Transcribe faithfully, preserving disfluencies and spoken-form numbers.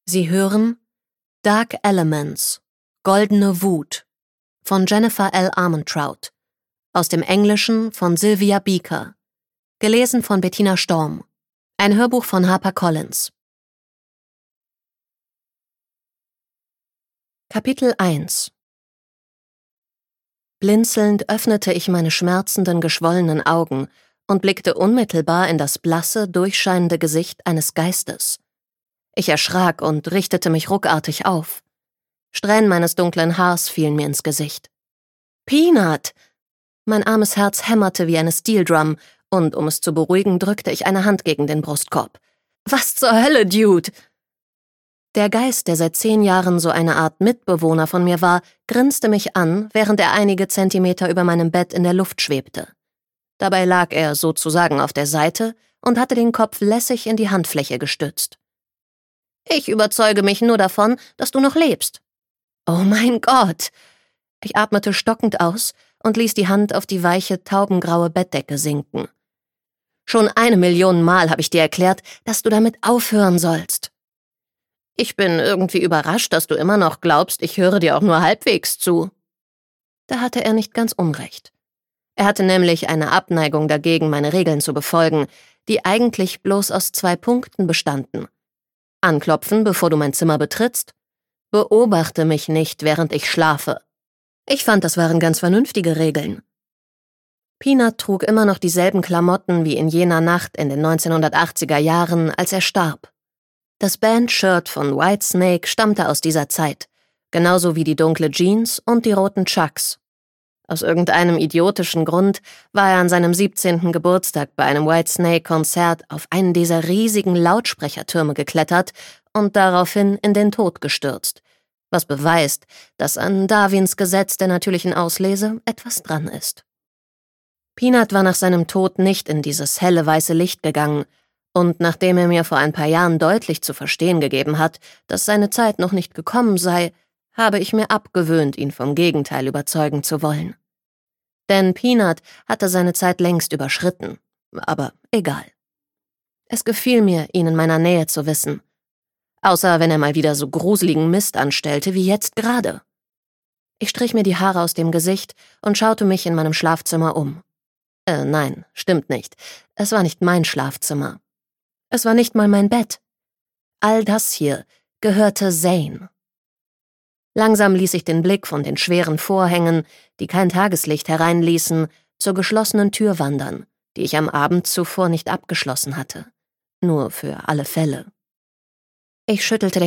Sie hören Dark Elements – Goldene Wut von Jennifer L. Armentrout, aus dem Englischen von Sylvia Beaker, gelesen von Bettina Storm, ein Hörbuch von HarperCollins. Kapitel eins. Blinzelnd öffnete ich meine schmerzenden, geschwollenen Augen und blickte unmittelbar in das blasse, durchscheinende Gesicht eines Geistes. Ich erschrak und richtete mich ruckartig auf. Strähnen meines dunklen Haars fielen mir ins Gesicht. »Peanut!« Mein armes Herz hämmerte wie eine Steeldrum, und um es zu beruhigen, drückte ich eine Hand gegen den Brustkorb. »Was zur Hölle, Dude?« Der Geist, der seit zehn Jahren so eine Art Mitbewohner von mir war, grinste mich an, während er einige Zentimeter über meinem Bett in der Luft schwebte. Dabei lag er sozusagen auf der Seite und hatte den Kopf lässig in die Handfläche gestützt. »Ich überzeuge mich nur davon, dass du noch lebst.« »Oh mein Gott!« Ich atmete stockend aus und ließ die Hand auf die weiche, taubengraue Bettdecke sinken. »Schon eine Million Mal habe ich dir erklärt, dass du damit aufhören sollst.« »Ich bin irgendwie überrascht, dass du immer noch glaubst, ich höre dir auch nur halbwegs zu.« Da hatte er nicht ganz unrecht. Er hatte nämlich eine Abneigung dagegen, meine Regeln zu befolgen, die eigentlich bloß aus zwei Punkten bestanden. Anklopfen, bevor du mein Zimmer betrittst. Beobachte mich nicht, während ich schlafe. Ich fand, das waren ganz vernünftige Regeln. Peanut trug immer noch dieselben Klamotten wie in jener Nacht in den neunzehnhundertachtziger Jahren, als er starb. Das Bandshirt von Whitesnake stammte aus dieser Zeit, genauso wie die dunkle Jeans und die roten Chucks. Aus irgendeinem idiotischen Grund war er an seinem siebzehnten Geburtstag bei einem Whitesnake-Konzert auf einen dieser riesigen Lautsprechertürme geklettert und daraufhin in den Tod gestürzt, was beweist, dass an Darwins Gesetz der natürlichen Auslese etwas dran ist. Peanut war nach seinem Tod nicht in dieses helle weiße Licht gegangen, und nachdem er mir vor ein paar Jahren deutlich zu verstehen gegeben hat, dass seine Zeit noch nicht gekommen sei, habe ich mir abgewöhnt, ihn vom Gegenteil überzeugen zu wollen. Denn Peanut hatte seine Zeit längst überschritten, aber egal. Es gefiel mir, ihn in meiner Nähe zu wissen. Außer wenn er mal wieder so gruseligen Mist anstellte wie jetzt gerade. Ich strich mir die Haare aus dem Gesicht und schaute mich in meinem Schlafzimmer um. Äh, nein, stimmt nicht. Es war nicht mein Schlafzimmer. Es war nicht mal mein Bett. All das hier gehörte Zane. Langsam ließ ich den Blick von den schweren Vorhängen, die kein Tageslicht hereinließen, zur geschlossenen Tür wandern, die ich am Abend zuvor nicht abgeschlossen hatte. Nur für alle Fälle. Ich schüttelte den